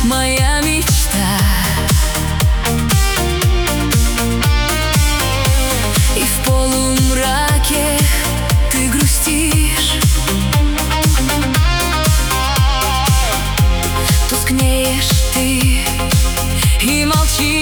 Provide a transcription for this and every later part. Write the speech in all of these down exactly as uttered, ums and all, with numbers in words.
моя мечта. И в полумраке ты грустишь, тускнеешь ты и молчишь.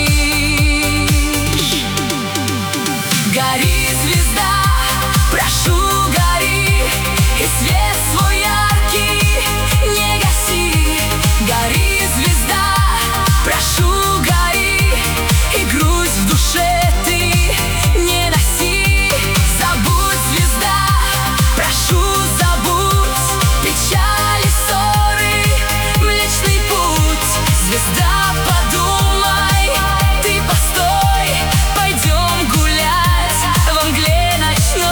Гори, звезда, прошу, гори, и свет свой яркий не гаси. Гори, звезда, прошу, гори, и грусть в душе ты не носи. Забудь, звезда, прошу, забудь печали, ссоры, Млечный Путь. Звезда, подумай, ты постой, пойдем гулять во мгле ночной.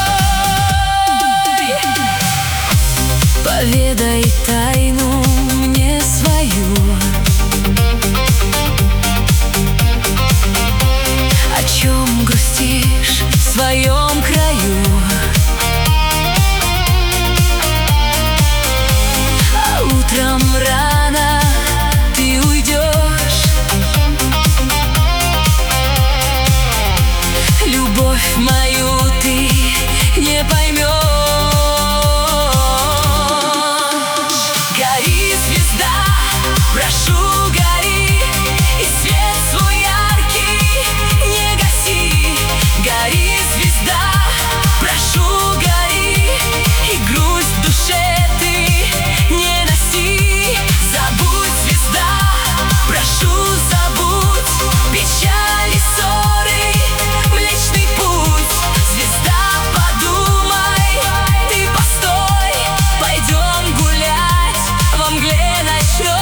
Поведай тайну мне свою, о чем грустишь в своем краю. А утром рано ты уйдешь, любовь мою ты не поймешь. Гори, звезда, прошу, гори, и свет свой яркий не гаси. Гори, звезда, прошу, гори, и грусть в душе ты не носи. Забудь, звезда, прошу, забудь печали, ссоры, Млечный Путь. Звезда, подумай, ты постой, пойдем гулять во мгле ночной.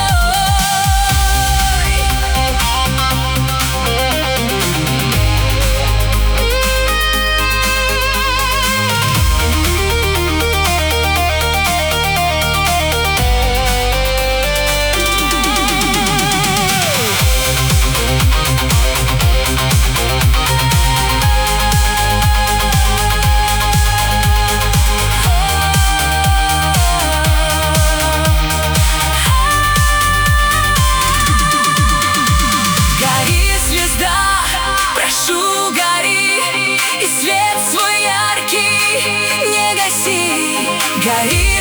Гори, звезда, прошу, гори, и свет свой яркий не гаси. Гори,